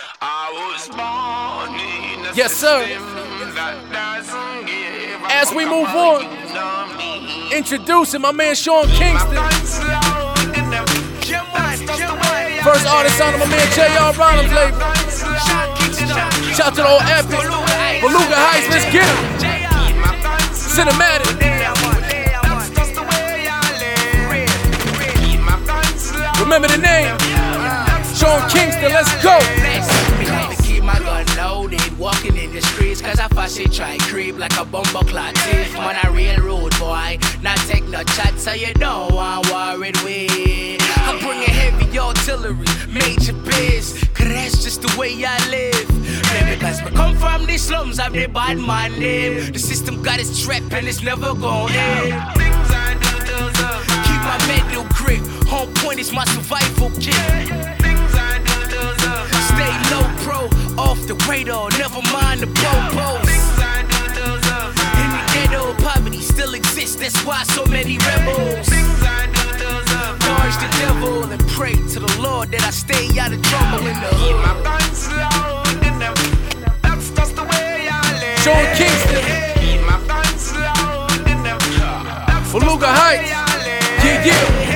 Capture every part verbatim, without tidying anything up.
Yes, sir. As we move on, introducing my man Sean Kingston. First artist on my man J R Ronald's label. Shout out to the old Epic. Beluga Heights, let's get it. Cinematic. Remember the name. Sean Kingston, let's go. Keep my gun loaded, walking in the streets, cause I fussy try creep like a bumper clock thief. Man, a real road boy, not take no chat, so you don't want worried with. I'm bringing heavy artillery, major biz, cause that's just the way I live. Maybe cause we come from the slums, I've the bad man name. The system got its trap and it's never gon' end. Keep my mental grip, home point is my survival kit. Stay low pro, off the radar, never mind the popos. In the ghetto, poverty still exists, that's why so many rebels. Dodge the devil and pray to the Lord that I stay out of trouble in the hood. Sean Kingston. Beluga Heights. Yeah, yeah.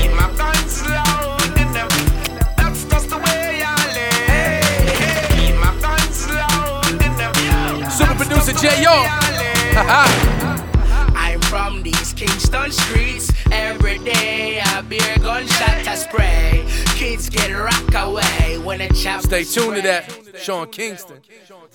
Super producer J R. I'm from these Kingston streets. Every day I beer gunshot I spray. Kids get rock away when a chap. Stay tuned to that. Sean Kingston.